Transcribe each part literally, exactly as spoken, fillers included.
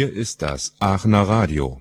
Hier ist das Aachener Radio.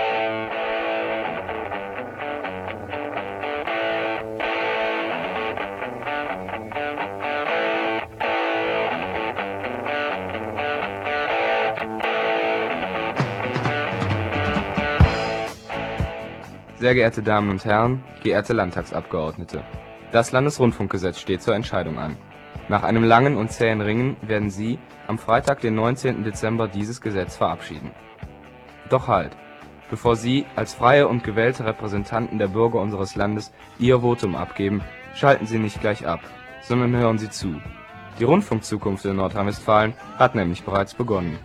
Sehr geehrte Damen und Herren, geehrte Landtagsabgeordnete, das Landesrundfunkgesetz steht zur Entscheidung an. Nach einem langen und zähen Ringen werden Sie am Freitag, den neunzehnten Dezember, dieses Gesetz verabschieden. Doch halt, bevor Sie als freie und gewählte Repräsentanten der Bürger unseres Landes Ihr Votum abgeben, schalten Sie nicht gleich ab, sondern hören Sie zu. Die Rundfunkzukunft in Nordrhein-Westfalen hat nämlich bereits begonnen.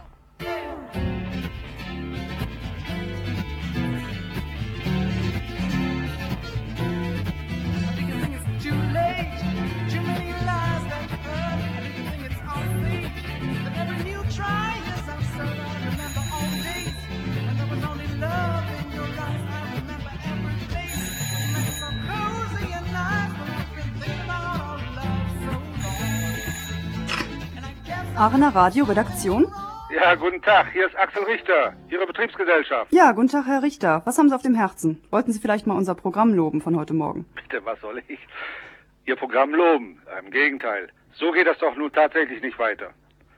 Aachener Radio Redaktion? Ja, guten Tag, hier ist Axel Richter, Ihre Betriebsgesellschaft. Ja, guten Tag, Herr Richter. Was haben Sie auf dem Herzen? Wollten Sie vielleicht mal unser Programm loben von heute Morgen? Bitte, was soll ich? Ihr Programm loben? Im Gegenteil. So geht das doch nun tatsächlich nicht weiter.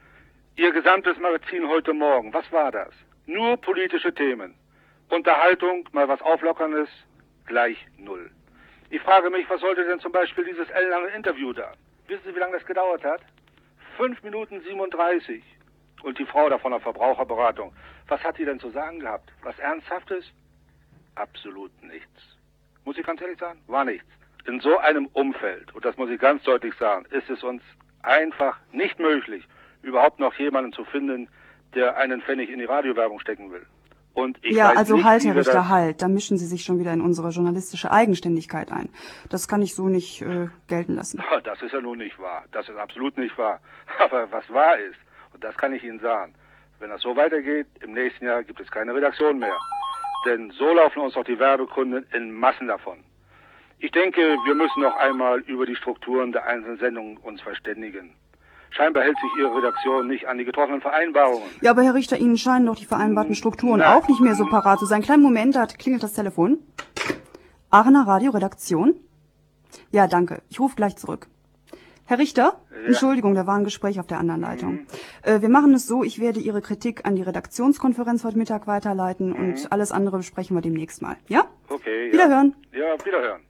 Ihr gesamtes Magazin heute Morgen, was war das? Nur politische Themen. Unterhaltung, mal was Auflockerndes, gleich null. Ich frage mich, was sollte denn zum Beispiel dieses ellenlange Interview da? Wissen Sie, wie lange das gedauert hat? Fünf Minuten siebenunddreißig. Und die Frau da von der Verbraucherberatung, was hat sie denn zu sagen gehabt? Was Ernsthaftes? Absolut nichts. Muss ich ganz ehrlich sagen, war nichts. In so einem Umfeld, und das muss ich ganz deutlich sagen, ist es uns einfach nicht möglich, überhaupt noch jemanden zu finden, der einen Pfennig in die Radiowerbung stecken will. Und ich ja, weiß also nicht, halt, wie Herr wir Richter, das halt. Da mischen Sie sich schon wieder in unsere journalistische Eigenständigkeit ein. Das kann ich so nicht äh, gelten lassen. Das ist ja nun nicht wahr. Das ist absolut nicht wahr. Aber was wahr ist, und das kann ich Ihnen sagen, wenn das so weitergeht, im nächsten Jahr gibt es keine Redaktion mehr. Denn so laufen uns doch die Werbekunden in Massen davon. Ich denke, wir müssen noch einmal über die Strukturen der einzelnen Sendungen uns verständigen. Scheinbar hält sich Ihre Redaktion nicht an die getroffenen Vereinbarungen. Ja, aber Herr Richter, Ihnen scheinen doch die vereinbarten Strukturen Nein. auch nicht mehr so parat zu sein. Kleinen Moment, da klingelt das Telefon. Aachener Radio Redaktion? Ja, danke. Ich rufe gleich zurück. Herr Richter? Ja. Entschuldigung, da war ein Gespräch auf der anderen Leitung. Mhm. Äh, wir machen es so, ich werde Ihre Kritik an die Redaktionskonferenz heute Mittag weiterleiten mhm. und alles andere besprechen wir demnächst mal. Ja? Okay. Wiederhören. Ja, ja wiederhören.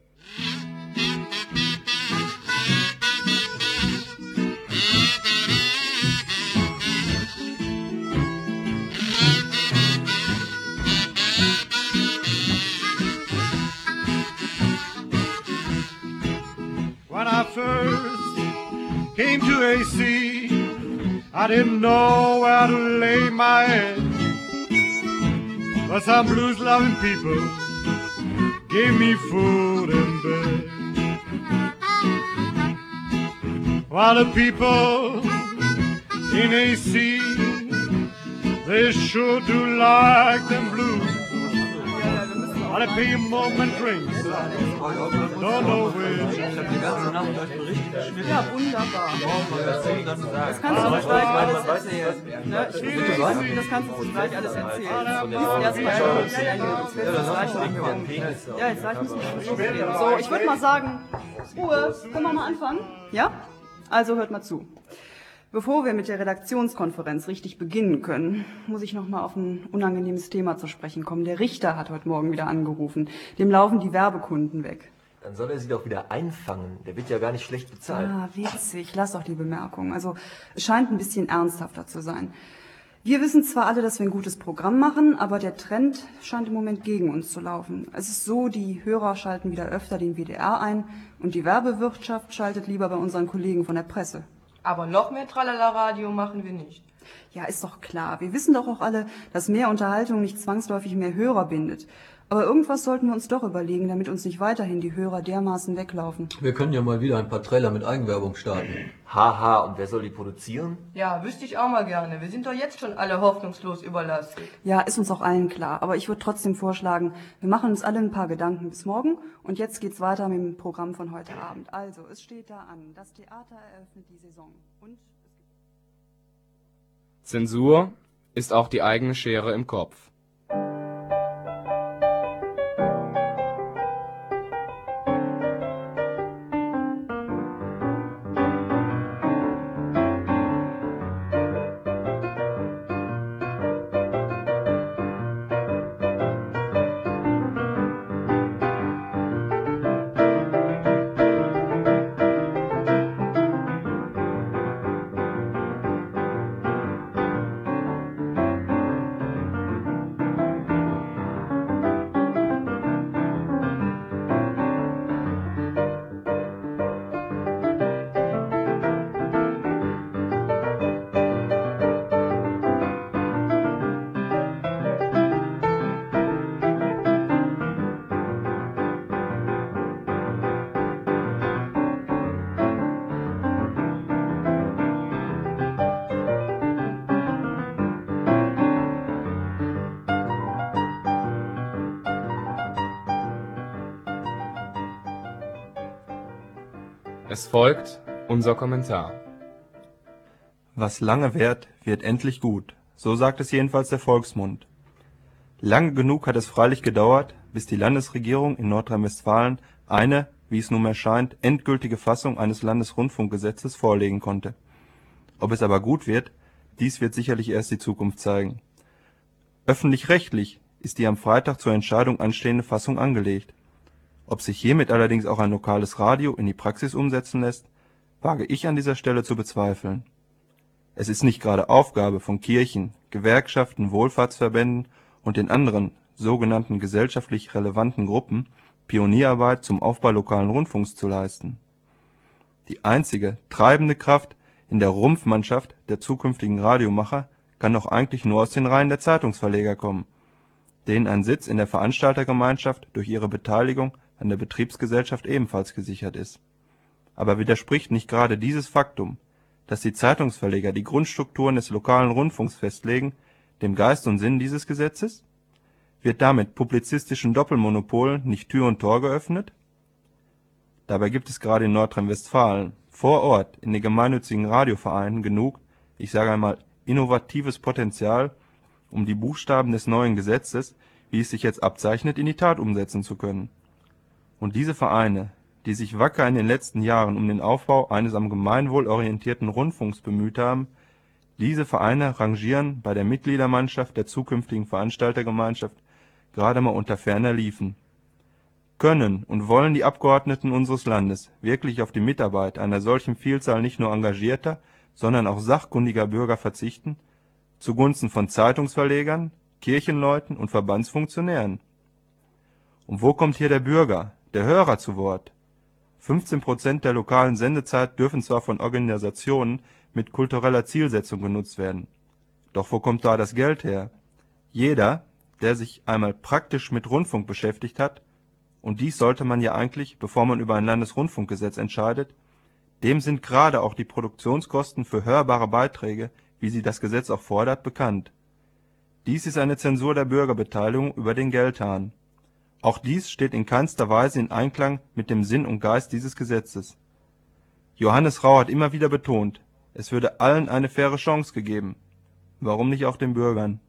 When I first came to A C, I didn't know where to lay my head. But some blues-loving people gave me food and bed. While the people in A C, they sure do like them blues. While they pay them more than drinks, don't know which. Ja, wunderbar. Das kannst du uns gleich alles erzählen. Ne? Das kannst du uns gleich alles erzählen. Erst mal ja, jetzt gleich müssen wir schon reden. So, ich würde mal sagen, Ruhe, können wir mal anfangen? Ja? Also hört mal zu. Bevor wir mit der Redaktionskonferenz richtig beginnen können, muss ich noch mal auf ein unangenehmes Thema zu sprechen kommen. Der Richter hat heute Morgen wieder angerufen. Dem laufen die Werbekunden weg. Dann soll er sie doch wieder einfangen. Der wird ja gar nicht schlecht bezahlt. Ah, witzig. Lass doch die Bemerkung. Also, es scheint ein bisschen ernsthafter zu sein. Wir wissen zwar alle, dass wir ein gutes Programm machen, aber der Trend scheint im Moment gegen uns zu laufen. Es ist so, die Hörer schalten wieder öfter den W D R ein und die Werbewirtschaft schaltet lieber bei unseren Kollegen von der Presse. Aber noch mehr Tralala-Radio machen wir nicht. Ja, ist doch klar. Wir wissen doch auch alle, dass mehr Unterhaltung nicht zwangsläufig mehr Hörer bindet. Aber irgendwas sollten wir uns doch überlegen, damit uns nicht weiterhin die Hörer dermaßen weglaufen. Wir können ja mal wieder ein paar Trailer mit Eigenwerbung starten. Haha, und wer soll die produzieren? Ja, wüsste ich auch mal gerne. Wir sind doch jetzt schon alle hoffnungslos überlastet. Ja, ist uns auch allen klar. Aber ich würde trotzdem vorschlagen, wir machen uns alle ein paar Gedanken bis morgen. Und jetzt geht's weiter mit dem Programm von heute Abend. Also, es steht da an. Das Theater eröffnet die Saison. Und Zensur ist auch die eigene Schere im Kopf. Es folgt unser Kommentar. Was lange währt, wird endlich gut. So sagt es jedenfalls der Volksmund. Lange genug hat es freilich gedauert, bis die Landesregierung in Nordrhein-Westfalen eine, wie es nunmehr scheint, endgültige Fassung eines Landesrundfunkgesetzes vorlegen konnte. Ob es aber gut wird, dies wird sicherlich erst die Zukunft zeigen. Öffentlich-rechtlich ist die am Freitag zur Entscheidung anstehende Fassung angelegt. Ob sich hiermit allerdings auch ein lokales Radio in die Praxis umsetzen lässt, wage ich an dieser Stelle zu bezweifeln. Es ist nicht gerade Aufgabe von Kirchen, Gewerkschaften, Wohlfahrtsverbänden und den anderen sogenannten gesellschaftlich relevanten Gruppen, Pionierarbeit zum Aufbau lokalen Rundfunks zu leisten. Die einzige treibende Kraft in der Rumpfmannschaft der zukünftigen Radiomacher kann doch eigentlich nur aus den Reihen der Zeitungsverleger kommen, denen ein Sitz in der Veranstaltergemeinschaft durch ihre Beteiligung an der Betriebsgesellschaft ebenfalls gesichert ist. Aber widerspricht nicht gerade dieses Faktum, dass die Zeitungsverleger die Grundstrukturen des lokalen Rundfunks festlegen, dem Geist und Sinn dieses Gesetzes? Wird damit publizistischen Doppelmonopolen nicht Tür und Tor geöffnet? Dabei gibt es gerade in Nordrhein-Westfalen vor Ort in den gemeinnützigen Radiovereinen genug, ich sage einmal, innovatives Potenzial, um die Buchstaben des neuen Gesetzes, wie es sich jetzt abzeichnet, in die Tat umsetzen zu können. Und diese Vereine, die sich wacker in den letzten Jahren um den Aufbau eines am Gemeinwohl orientierten Rundfunks bemüht haben, diese Vereine rangieren bei der Mitgliedermannschaft der zukünftigen Veranstaltergemeinschaft gerade mal unter ferner Liefen. Können und wollen die Abgeordneten unseres Landes wirklich auf die Mitarbeit einer solchen Vielzahl nicht nur engagierter, sondern auch sachkundiger Bürger verzichten, zugunsten von Zeitungsverlegern, Kirchenleuten und Verbandsfunktionären? Und wo kommt hier der Bürger, der Hörer zu Wort? fünfzehn Prozent der lokalen Sendezeit dürfen zwar von Organisationen mit kultureller Zielsetzung genutzt werden. Doch wo kommt da das Geld her? Jeder, der sich einmal praktisch mit Rundfunk beschäftigt hat, und dies sollte man ja eigentlich, bevor man über ein Landesrundfunkgesetz entscheidet, dem sind gerade auch die Produktionskosten für hörbare Beiträge, wie sie das Gesetz auch fordert, bekannt. Dies ist eine Zensur der Bürgerbeteiligung über den Geldhahn. Auch dies steht in keinster Weise in Einklang mit dem Sinn und Geist dieses Gesetzes. Johannes Rau hat immer wieder betont, es würde allen eine faire Chance gegeben. Warum nicht auch den Bürgern?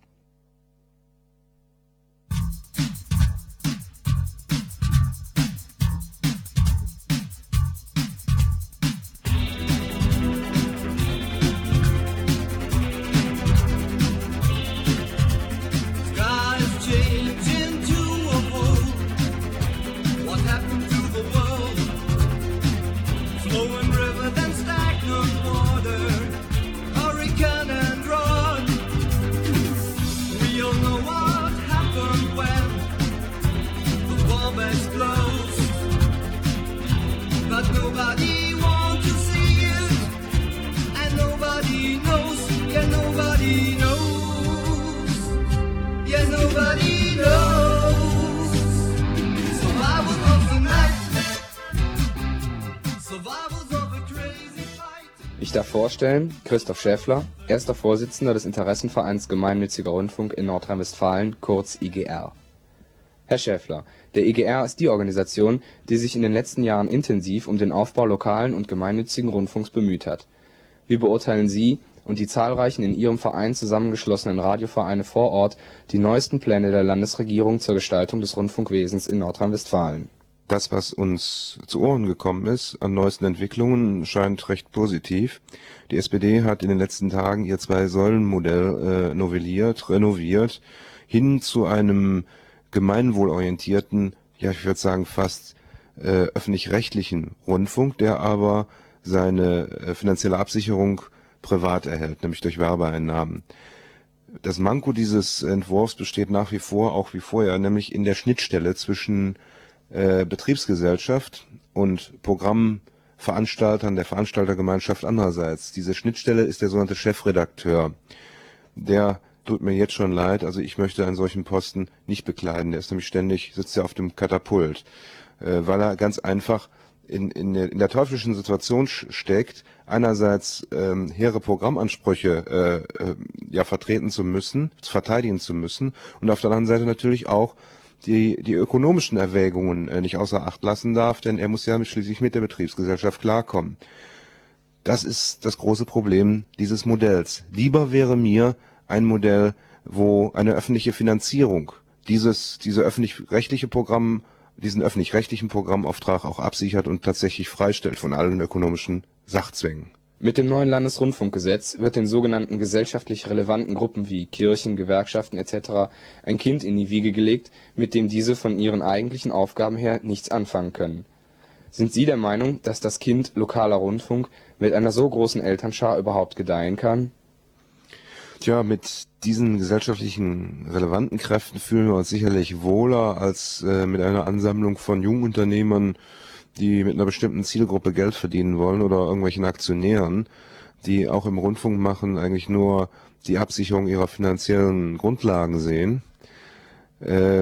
Ich darf vorstellen, Christoph Schäffler, erster Vorsitzender des Interessenvereins Gemeinnütziger Rundfunk in Nordrhein-Westfalen, kurz I G R. Herr Schäffler, der I G R ist die Organisation, die sich in den letzten Jahren intensiv um den Aufbau lokalen und gemeinnützigen Rundfunks bemüht hat. Wie beurteilen Sie und die zahlreichen in ihrem Verein zusammengeschlossenen Radiovereine vor Ort die neuesten Pläne der Landesregierung zur Gestaltung des Rundfunkwesens in Nordrhein-Westfalen. Das, was uns zu Ohren gekommen ist an neuesten Entwicklungen, scheint recht positiv. Die S P D hat in den letzten Tagen ihr Zwei-Säulen-Modell äh, novelliert, renoviert, hin zu einem gemeinwohlorientierten, ja ich würde sagen fast äh, öffentlich-rechtlichen Rundfunk, der aber seine äh, finanzielle Absicherung privat erhält, nämlich durch Werbeeinnahmen. Das Manko dieses Entwurfs besteht nach wie vor, auch wie vorher, nämlich in der Schnittstelle zwischen äh, Betriebsgesellschaft und Programmveranstaltern der Veranstaltergemeinschaft andererseits. Diese Schnittstelle ist der sogenannte Chefredakteur. Der tut mir jetzt schon leid, also ich möchte einen solchen Posten nicht bekleiden. Der ist nämlich ständig, sitzt ja auf dem Katapult, äh, weil er ganz einfach in, in, der, in der teuflischen Situation steckt, einerseits ähm, hehre Programmansprüche äh, äh, ja vertreten zu müssen, verteidigen zu müssen und auf der anderen Seite natürlich auch die die ökonomischen Erwägungen äh, nicht außer Acht lassen darf, denn er muss ja schließlich mit der Betriebsgesellschaft klarkommen. Das ist das große Problem dieses Modells. Lieber wäre mir ein Modell, wo eine öffentliche Finanzierung dieses diese öffentlich-rechtliche Programm diesen öffentlich-rechtlichen Programmauftrag auch absichert und tatsächlich freistellt von allen ökonomischen Sachzwängen. Mit dem neuen Landesrundfunkgesetz wird den sogenannten gesellschaftlich relevanten Gruppen wie Kirchen, Gewerkschaften et cetera ein Kind in die Wiege gelegt, mit dem diese von ihren eigentlichen Aufgaben her nichts anfangen können. Sind Sie der Meinung, dass das Kind lokaler Rundfunk mit einer so großen Elternschar überhaupt gedeihen kann? Tja, mit diesen gesellschaftlichen relevanten Kräften fühlen wir uns sicherlich wohler als äh, mit einer Ansammlung von Jungunternehmern, die mit einer bestimmten Zielgruppe Geld verdienen wollen oder irgendwelchen Aktionären, die auch im Rundfunk machen, eigentlich nur die Absicherung ihrer finanziellen Grundlagen sehen. Äh,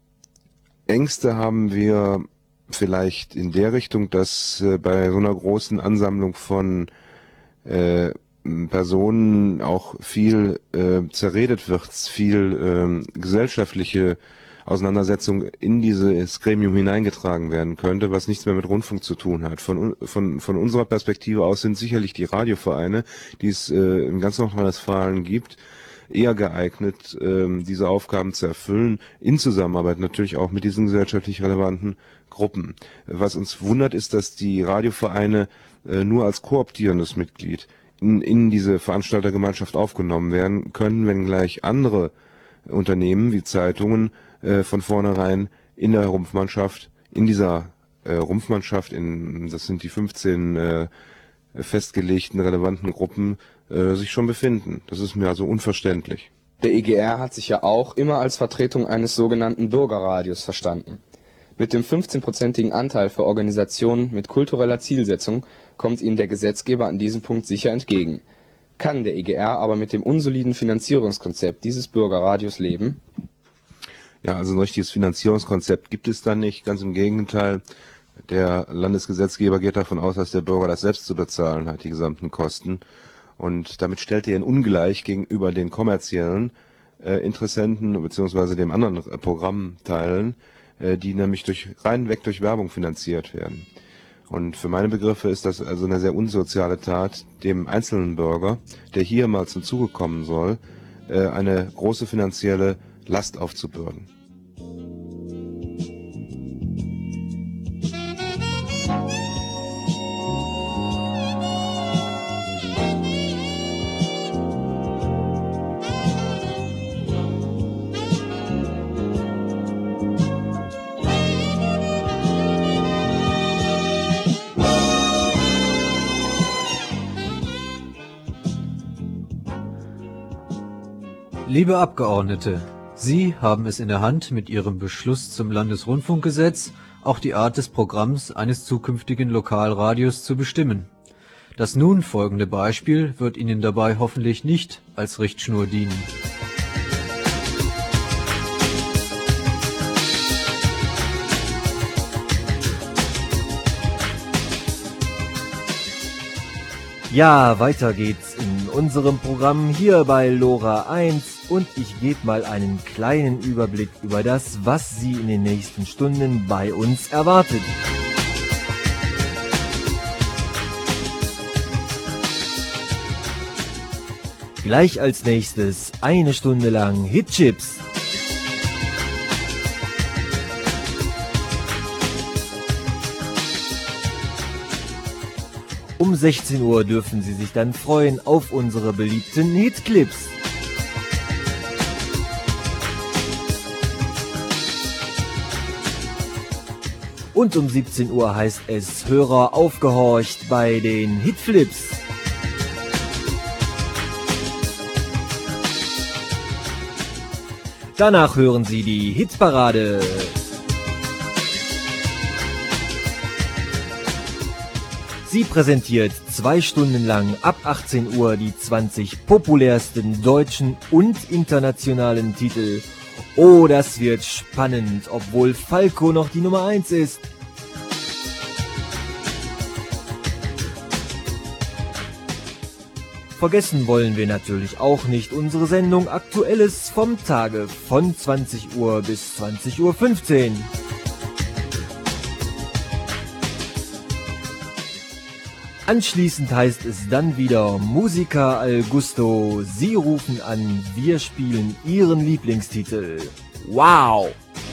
Ängste haben wir vielleicht in der Richtung, dass äh, bei so einer großen Ansammlung von äh, Personen auch viel äh, zerredet wird, viel äh, gesellschaftliche Auseinandersetzung in dieses Gremium hineingetragen werden könnte, was nichts mehr mit Rundfunk zu tun hat. Von, von, von unserer Perspektive aus sind sicherlich die Radiovereine, die es äh, in ganz Nordrhein-Westfalen gibt, eher geeignet, äh, diese Aufgaben zu erfüllen, in Zusammenarbeit natürlich auch mit diesen gesellschaftlich relevanten Gruppen. Was uns wundert, ist, dass die Radiovereine äh, nur als kooptierendes Mitglied in, in diese Veranstaltergemeinschaft aufgenommen werden können, wenngleich andere Unternehmen wie Zeitungen äh, von vornherein in der Rumpfmannschaft, in dieser äh, Rumpfmannschaft, in, das sind die fünfzehn äh, festgelegten relevanten Gruppen, äh, sich schon befinden. Das ist mir also unverständlich. Der E G R hat sich ja auch immer als Vertretung eines sogenannten Bürgerradios verstanden. Mit dem fünfzehnprozentigen Anteil für Organisationen mit kultureller Zielsetzung kommt ihnen der Gesetzgeber an diesem Punkt sicher entgegen. Kann der E G R aber mit dem unsoliden Finanzierungskonzept dieses Bürgerradios leben? Ja, also ein richtiges Finanzierungskonzept gibt es da nicht. Ganz im Gegenteil, der Landesgesetzgeber geht davon aus, dass der Bürger das selbst zu bezahlen hat, die gesamten Kosten. Und damit stellt er ihn ungleich gegenüber den kommerziellen äh, Interessenten bzw. dem anderen äh, Programmteilen, äh, die nämlich durch reinweg durch Werbung finanziert werden. Und für meine Begriffe ist das also eine sehr unsoziale Tat, dem einzelnen Bürger, der hier mal zum Zuge kommen soll, äh, eine große finanzielle Last aufzubürden. Liebe Abgeordnete, Sie haben es in der Hand, mit Ihrem Beschluss zum Landesrundfunkgesetz auch die Art des Programms eines zukünftigen Lokalradios zu bestimmen. Das nun folgende Beispiel wird Ihnen dabei hoffentlich nicht als Richtschnur dienen. Ja, weiter geht's in unserem Programm hier bei Lora eins und ich gebe mal einen kleinen Überblick über das, was Sie in den nächsten Stunden bei uns erwartet. Gleich als nächstes eine Stunde lang Hitchips. Um sechzehn Uhr dürfen Sie sich dann freuen auf unsere beliebten Hitclips. Und um siebzehn Uhr heißt es Hörer aufgehorcht bei den Hitflips. Danach hören Sie die Hitparade. Sie präsentiert zwei Stunden lang ab achtzehn Uhr die zwanzig populärsten deutschen und internationalen Titel. Oh, das wird spannend, obwohl Falco noch die Nummer eins ist. Vergessen wollen wir natürlich auch nicht unsere Sendung Aktuelles vom Tage von zwanzig Uhr bis zwanzig Uhr fünfzehn. Anschließend heißt es dann wieder Musica al Gusto. Sie rufen an, wir spielen Ihren Lieblingstitel. Wow!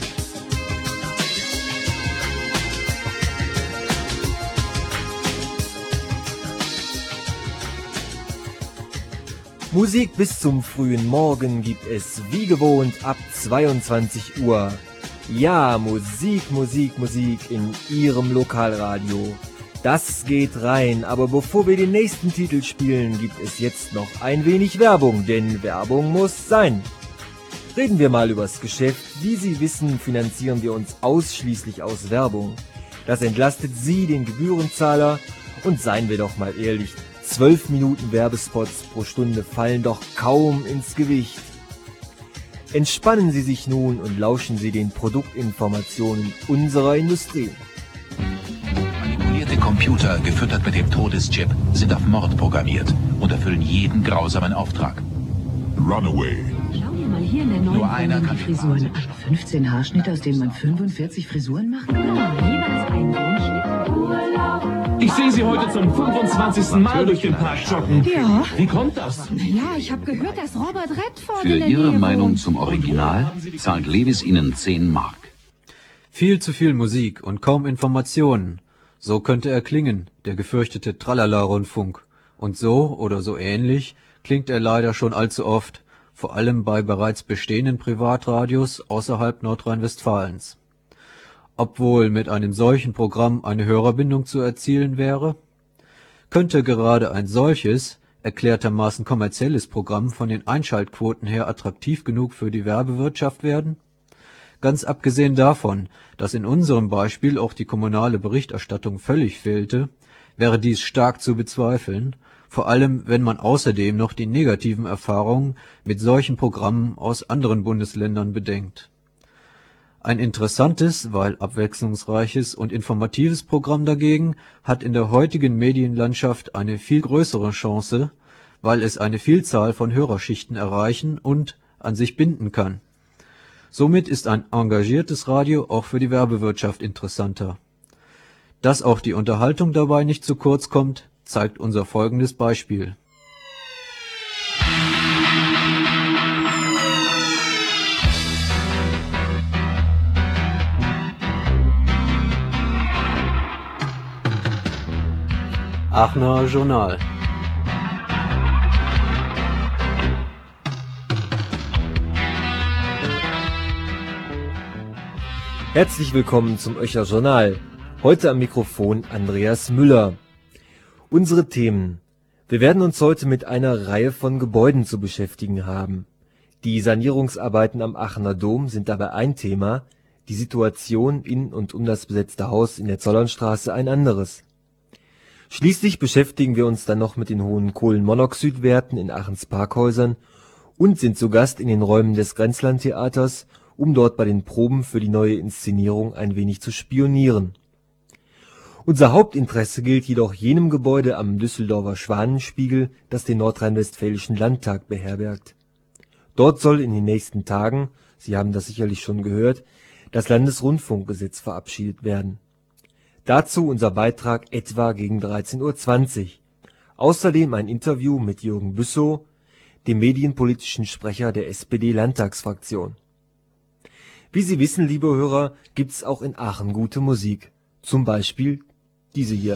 Musik bis zum frühen Morgen gibt es wie gewohnt ab zweiundzwanzig Uhr. Ja, Musik, Musik, Musik in Ihrem Lokalradio. Das geht rein, aber bevor wir den nächsten Titel spielen, gibt es jetzt noch ein wenig Werbung, denn Werbung muss sein. Reden wir mal übers Geschäft. Wie Sie wissen, finanzieren wir uns ausschließlich aus Werbung. Das entlastet Sie, den Gebührenzahler, und seien wir doch mal ehrlich, zwölf Minuten Werbespots pro Stunde fallen doch kaum ins Gewicht. Entspannen Sie sich nun und lauschen Sie den Produktinformationen unserer Industrie. Manipulierte Computer, gefüttert mit dem Todeschip, sind auf Mord programmiert und erfüllen jeden grausamen Auftrag. Runaway. Schau dir mal hier in der neuen Nur einer Wohnung kann die Frisuren an. fünfzehn Haarschnitte, aus denen man fünfundvierzig Frisuren machen kann. Jeweils einen Wunschschnitt. Ich sehe Sie heute zum fünfundzwanzigsten Mal durch den Park joggen. Ja. Wie kommt das? Ja, ich habe gehört, dass Robert Redford Für in der Ihre Nähe Meinung wohnt. zum Original zahlt Levis Ihnen zehn Mark. Viel zu viel Musik und kaum Informationen. So könnte er klingen, der gefürchtete Tralala-Rundfunk. Und so oder so ähnlich klingt er leider schon allzu oft, vor allem bei bereits bestehenden Privatradios außerhalb Nordrhein-Westfalens. Ob wohl mit einem solchen Programm eine Hörerbindung zu erzielen wäre? Könnte gerade ein solches, erklärtermaßen kommerzielles Programm von den Einschaltquoten her attraktiv genug für die Werbewirtschaft werden? Ganz abgesehen davon, dass in unserem Beispiel auch die kommunale Berichterstattung völlig fehlte, wäre dies stark zu bezweifeln, vor allem wenn man außerdem noch die negativen Erfahrungen mit solchen Programmen aus anderen Bundesländern bedenkt. Ein interessantes, weil abwechslungsreiches und informatives Programm dagegen hat in der heutigen Medienlandschaft eine viel größere Chance, weil es eine Vielzahl von Hörerschichten erreichen und an sich binden kann. Somit ist ein engagiertes Radio auch für die Werbewirtschaft interessanter. Dass auch die Unterhaltung dabei nicht zu kurz kommt, zeigt unser folgendes Beispiel. Aachener Journal. Herzlich willkommen zum Öcher Journal. Heute am Mikrofon Andreas Müller. Unsere Themen. Wir werden uns heute mit einer Reihe von Gebäuden zu beschäftigen haben. Die Sanierungsarbeiten am Aachener Dom sind dabei ein Thema, die Situation in und um das besetzte Haus in der Zollernstraße ein anderes. Schließlich beschäftigen wir uns dann noch mit den hohen Kohlenmonoxidwerten in Aachens Parkhäusern und sind zu Gast in den Räumen des Grenzlandtheaters, um dort bei den Proben für die neue Inszenierung ein wenig zu spionieren. Unser Hauptinteresse gilt jedoch jenem Gebäude am Düsseldorfer Schwanenspiegel, das den Nordrhein-Westfälischen Landtag beherbergt. Dort soll in den nächsten Tagen, Sie haben das sicherlich schon gehört, das Landesrundfunkgesetz verabschiedet werden. Dazu unser Beitrag etwa gegen dreizehn Uhr zwanzig. Außerdem ein Interview mit Jürgen Büssow, dem medienpolitischen Sprecher der S P D-Landtagsfraktion. Wie Sie wissen, liebe Hörer, gibt's auch in Aachen gute Musik. Zum Beispiel diese hier.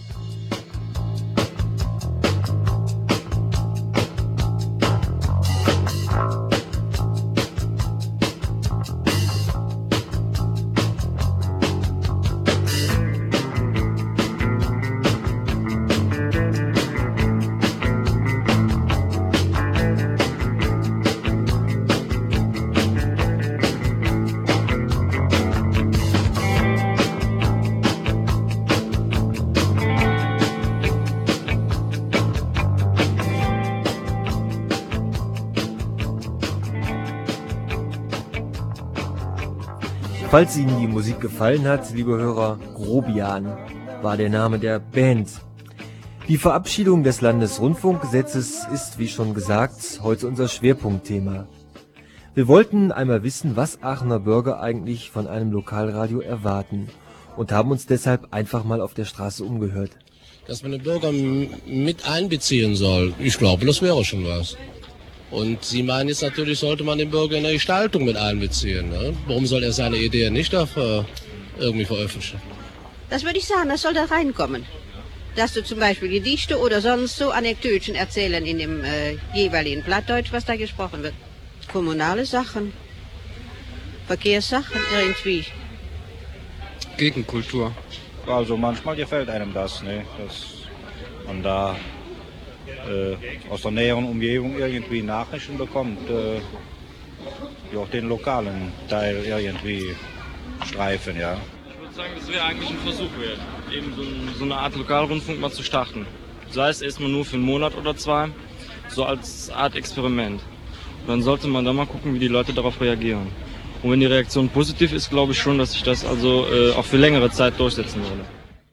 Falls Ihnen die Musik gefallen hat, liebe Hörer, Grobian war der Name der Band. Die Verabschiedung des Landesrundfunkgesetzes ist, wie schon gesagt, heute unser Schwerpunktthema. Wir wollten einmal wissen, was Aachener Bürger eigentlich von einem Lokalradio erwarten und haben uns deshalb einfach mal auf der Straße umgehört. Dass man den Bürger mit einbeziehen soll, ich glaube, das wäre schon was. Und Sie meinen jetzt natürlich, sollte man den Bürger in der Gestaltung mit einbeziehen. Ne? Warum soll er seine Ideen nicht auf, äh, irgendwie veröffentlichen? Das würde ich sagen, das soll da reinkommen. Dass du zum Beispiel Gedichte oder sonst so Anekdötchen erzählen in dem äh, jeweiligen Plattdeutsch, was da gesprochen wird. Kommunale Sachen, Verkehrssachen irgendwie. Gegenkultur. Also manchmal gefällt einem das, ne? Dass man da Äh, aus der näheren Umgebung irgendwie Nachrichten bekommt, äh, die auch den lokalen Teil irgendwie streifen, ja. Ich würde sagen, das wäre eigentlich ein Versuch wert, eben so, ein, so eine Art Lokalrundfunk mal zu starten. Sei es erstmal nur für einen Monat oder zwei, so als Art Experiment. Und dann sollte man dann mal gucken, wie die Leute darauf reagieren. Und wenn die Reaktion positiv ist, glaube ich schon, dass sich das also äh, auch für längere Zeit durchsetzen würde.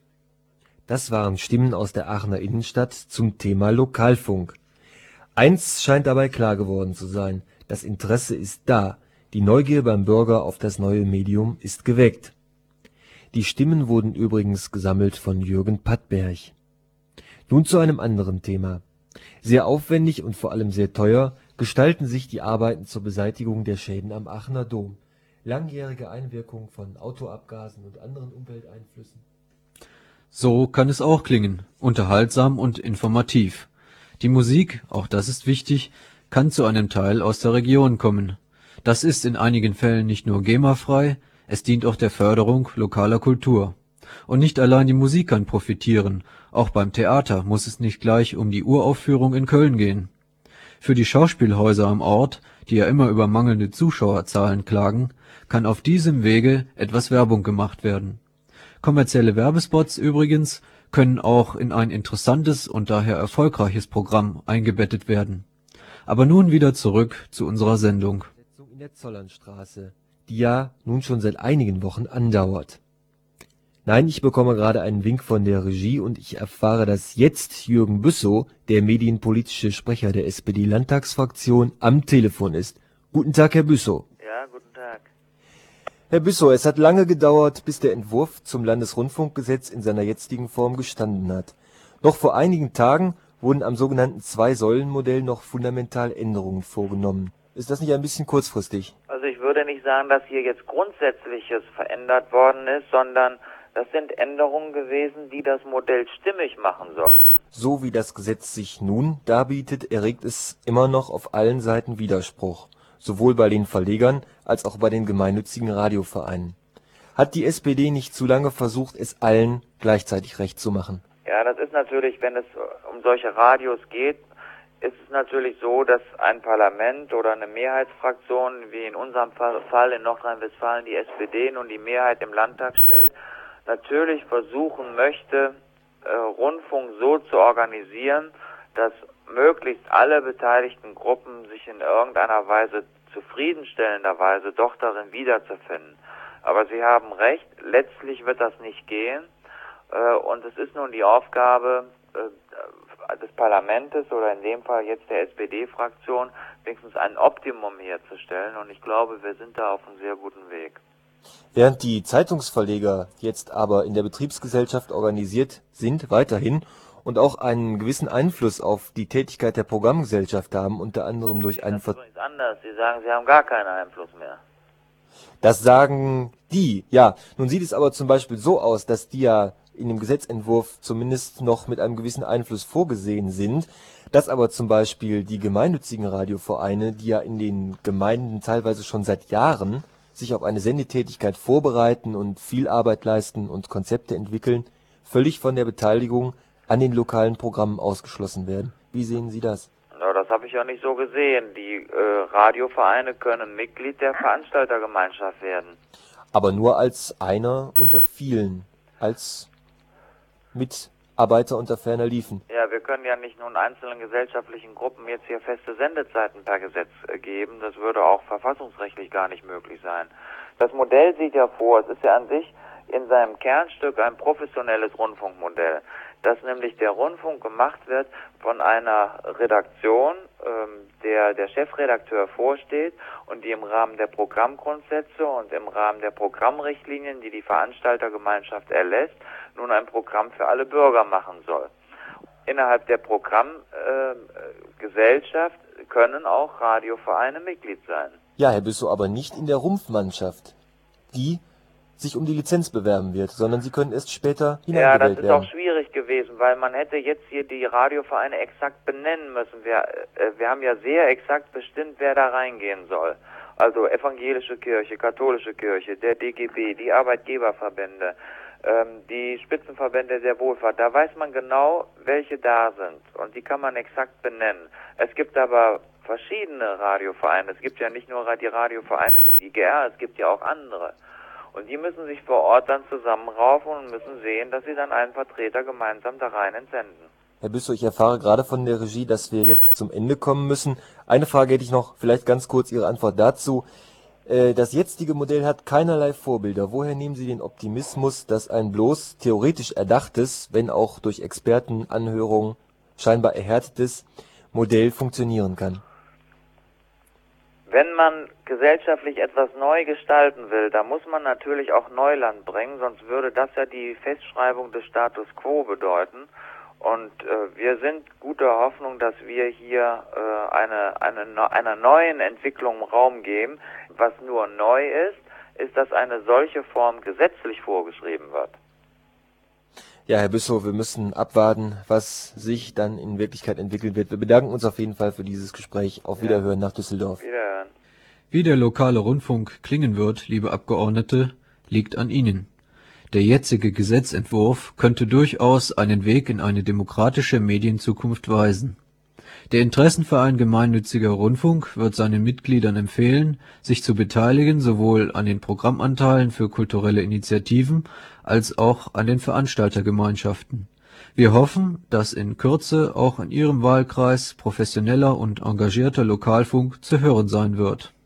Das waren Stimmen aus der Aachener Innenstadt zum Thema Lokalfunk. Eins scheint dabei klar geworden zu sein: Das Interesse ist da, die Neugier beim Bürger auf das neue Medium ist geweckt. Die Stimmen wurden übrigens gesammelt von Jürgen Pattberg. Nun zu einem anderen Thema. Sehr aufwendig und vor allem sehr teuer gestalten sich die Arbeiten zur Beseitigung der Schäden am Aachener Dom. Langjährige Einwirkung von Autoabgasen und anderen Umwelteinflüssen. So kann es auch klingen, unterhaltsam und informativ. Die Musik, auch das ist wichtig, kann zu einem Teil aus der Region kommen. Das ist in einigen Fällen nicht nur GEMA-frei, es dient auch der Förderung lokaler Kultur. Und nicht allein die Musik kann profitieren, auch beim Theater muss es nicht gleich um die Uraufführung in Köln gehen. Für die Schauspielhäuser am Ort, die ja immer über mangelnde Zuschauerzahlen klagen, kann auf diesem Wege etwas Werbung gemacht werden. Kommerzielle Werbespots übrigens können auch in ein interessantes und daher erfolgreiches Programm eingebettet werden. Aber nun wieder zurück zu unserer Sendung. In der Zollernstraße, die ja nun schon seit einigen Wochen andauert. Nein, ich bekomme gerade einen Wink von der Regie und ich erfahre, dass jetzt Jürgen Büssow, der medienpolitische Sprecher der S P D-Landtagsfraktion, am Telefon ist. Guten Tag, Herr Büssow. Ja, guten Tag. Herr Büssow, es hat lange gedauert, bis der Entwurf zum Landesrundfunkgesetz in seiner jetzigen Form gestanden hat. Noch vor einigen Tagen wurden am sogenannten Zwei-Säulen-Modell noch fundamental Änderungen vorgenommen. Ist das nicht ein bisschen kurzfristig? Also ich würde nicht sagen, dass hier jetzt Grundsätzliches verändert worden ist, sondern das sind Änderungen gewesen, die das Modell stimmig machen sollten. So wie das Gesetz sich nun darbietet, erregt es immer noch auf allen Seiten Widerspruch. Sowohl bei den Verlegern als auch bei den gemeinnützigen Radiovereinen. Hat die S P D nicht zu lange versucht, es allen gleichzeitig recht zu machen? Ja, das ist natürlich, wenn es um solche Radios geht, ist es natürlich so, dass ein Parlament oder eine Mehrheitsfraktion, wie in unserem Fall in Nordrhein-Westfalen die S P D nun die Mehrheit im Landtag stellt, natürlich versuchen möchte, äh, Rundfunk so zu organisieren, dass möglichst alle beteiligten Gruppen sich in irgendeiner Weise zufriedenstellenderweise doch darin wiederzufinden. Aber Sie haben recht, letztlich wird das nicht gehen äh, und es ist nun die Aufgabe äh, des Parlamentes oder in dem Fall jetzt der S P D-Fraktion, wenigstens ein Optimum herzustellen und ich glaube, wir sind da auf einem sehr guten Weg. Während die Zeitungsverleger jetzt aber in der Betriebsgesellschaft organisiert sind, weiterhin, und auch einen gewissen Einfluss auf die Tätigkeit der Programmgesellschaft haben, unter anderem durch einen Ver- Das ist anders. Sie sagen, Sie haben gar keinen Einfluss mehr. Das sagen die, ja. Nun sieht es aber zum Beispiel so aus, dass die ja in dem Gesetzentwurf zumindest noch mit einem gewissen Einfluss vorgesehen sind, dass aber zum Beispiel die gemeinnützigen Radiovereine, die ja in den Gemeinden teilweise schon seit Jahren sich auf eine Sendetätigkeit vorbereiten und viel Arbeit leisten und Konzepte entwickeln, völlig von der Beteiligung an den lokalen Programmen ausgeschlossen werden. Wie sehen Sie das? Ja, das habe ich ja nicht so gesehen. Die äh, Radiovereine können Mitglied der Veranstaltergemeinschaft werden. Aber nur als einer unter vielen, als Mitarbeiter unter ferner Liefen. Ja, wir können ja nicht nun einzelnen gesellschaftlichen Gruppen jetzt hier feste Sendezeiten per Gesetz äh, geben. Das würde auch verfassungsrechtlich gar nicht möglich sein. Das Modell sieht ja vor, es ist ja an sich in seinem Kernstück ein professionelles Rundfunkmodell, dass nämlich der Rundfunk gemacht wird von einer Redaktion, ähm, der der Chefredakteur vorsteht und die im Rahmen der Programmgrundsätze und im Rahmen der Programmrichtlinien, die die Veranstaltergemeinschaft erlässt, nun ein Programm für alle Bürger machen soll. Innerhalb der Programmgesellschaft äh, können auch Radiovereine Mitglied sein. Ja, Herr Büssow, aber nicht in der Rumpfmannschaft, die sich um die Lizenz bewerben wird, sondern sie können erst später Ja, das hineingewählt ist werden. auch schwierig gewesen, weil man hätte jetzt hier die Radiovereine exakt benennen müssen. Wir, äh, wir haben ja sehr exakt bestimmt, wer da reingehen soll. Also evangelische Kirche, katholische Kirche, der D G B, die Arbeitgeberverbände, ähm, die Spitzenverbände der Wohlfahrt. Da weiß man genau, welche da sind und die kann man exakt benennen. Es gibt aber verschiedene Radiovereine. Es gibt ja nicht nur die Radiovereine des I G R, es gibt ja auch andere. Und die müssen sich vor Ort dann zusammenraufen und müssen sehen, dass sie dann einen Vertreter gemeinsam da rein entsenden. Herr Büssow, ich erfahre gerade von der Regie, dass wir jetzt zum Ende kommen müssen. Eine Frage hätte ich noch, vielleicht ganz kurz Ihre Antwort dazu. Äh, Das jetzige Modell hat keinerlei Vorbilder. Woher nehmen Sie den Optimismus, dass ein bloß theoretisch erdachtes, wenn auch durch Expertenanhörungen scheinbar erhärtetes Modell funktionieren kann? Wenn man gesellschaftlich etwas neu gestalten will, da muss man natürlich auch Neuland bringen, sonst würde das ja die Festschreibung des Status quo bedeuten. Und äh, wir sind guter Hoffnung, dass wir hier äh, eine, eine, einer neuen Entwicklung Raum geben. Was nur neu ist, ist, dass eine solche Form gesetzlich vorgeschrieben wird. Ja, Herr Büssow, wir müssen abwarten, was sich dann in Wirklichkeit entwickeln wird. Wir bedanken uns auf jeden Fall für dieses Gespräch. Auf Wiederhören nach Düsseldorf. Wiederhören. Wie der lokale Rundfunk klingen wird, liebe Abgeordnete, liegt an Ihnen. Der jetzige Gesetzentwurf könnte durchaus einen Weg in eine demokratische Medienzukunft weisen. Der Interessenverein Gemeinnütziger Rundfunk wird seinen Mitgliedern empfehlen, sich zu beteiligen sowohl an den Programmanteilen für kulturelle Initiativen als auch an den Veranstaltergemeinschaften. Wir hoffen, dass in Kürze auch in Ihrem Wahlkreis professioneller und engagierter Lokalfunk zu hören sein wird.